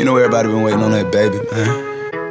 You know everybody been waiting on that baby, man.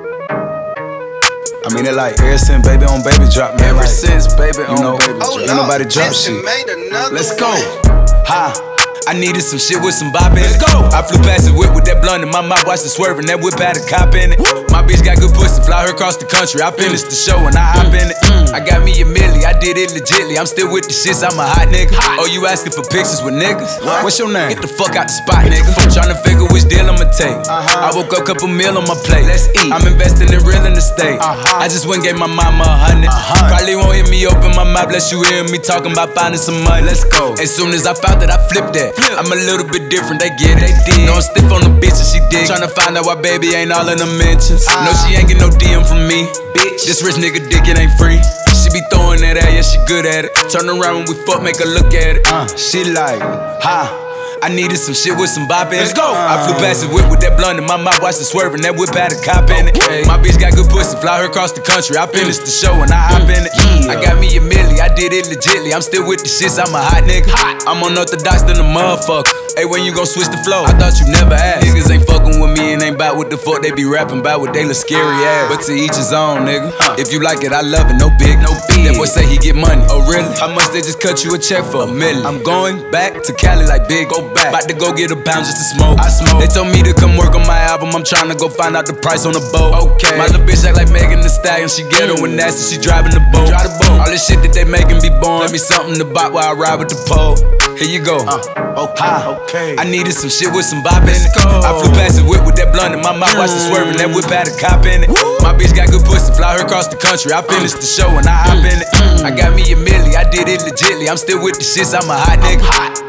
I mean it like ever since baby on baby drop, man. Ever like, since baby on baby drop. Ain't nobody drop shit. Let's go. Ha. I needed some shit with some bop in it. Let's go. I flew past the whip with that blunt in my mouth, watched it swerving. That whip had a cop in it. My bitch got good pussy, fly her across the country. I finished the show and I hop in it. I got me a milli, I did it legitly. I'm still with the shits, I'm a hot nigga. Oh, you asking for pictures with niggas? What's your name? Get the fuck out the spot, nigga. Tryna figure which deal I'ma take. I woke up, couple meal on my plate. Let's eat. I'm investing in real estate. I just went and gave my mama 100. Probably won't hear me open my mouth, unless you hear me talking about finding some money. Let's go. As soon as I found that, I flipped that. I'm a little bit different, they get it. No, I'm stiff on the bitch and she dig. Tryna find out why baby ain't all in the mentions. No, she ain't get no DM from me. Bitch, this rich nigga dick, it ain't free. She be throwing that at, yeah, she good at it. Turn around when we fuck, make her look at it. She like, ha. I needed some shit with some bop in it. Let's go. I flew past the whip with that blunt in my mouth, watched it swerving. That whip had a cop in it. My bitch got good pussy, fly her across the country. I finished the show and I hop in it. I got me a milli, I did it legitly. I'm still with the shits, I'm a hot nigga. I'm unorthodox than a motherfucker. Hey, when you gon' switch the flow? I thought you never asked. Niggas ain't fucking with me and ain't bout what the fuck they be rapping about, what they look scary ass. But to each his own, nigga. If you like it, I love it, no big. That boy say he get money. Oh really? How much they just cut you a check for? $1 million. I'm going back to Cali like big. Go back. About to go get a pound just to smoke. I smoke. They told me to come work on my album. I'm tryna go find out the price on the boat. Okay. My little bitch act like Megan Thee Stallion. She ghetto and nasty. She driving the boat. Drive the boat. All this shit that they making be born. Let me something to bop while I ride with the pole. Here you go. Okay. I needed some shit with some bop in it. I flew past the whip with that blunt in my mouth, watched it swerving. That whip had a cop in it. My bitch got good pussy, fly her across the country. I finished the show and I hop in it. I got me a milli, I did it legitly. I'm still with the shits, I'm a hot nigga.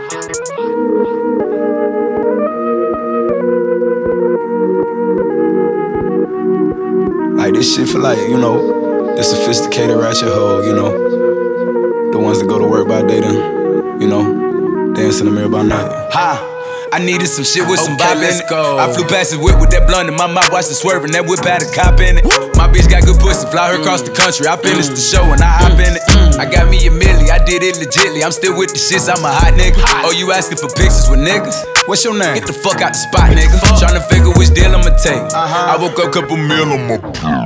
Like this shit for like, you know, the sophisticated ratchet hoe, you know. The ones that go to work by day then, you know, dance in the mirror by night. Ha! I needed some shit with some bop in it. I flew past the whip with that blunt in my mouth, watched it swerving. That whip had a cop in it. My bitch got good pussy, fly her across the country. I finished the show and I hop in it. I got me a milli, I did it legitly. I'm still with the shits, I'm a hot nigga. Oh, you asking for pictures with niggas? What's your name? Get the fuck out the spot, nigga. Tryna figure which deal I'ma take. I woke up, couple meal on my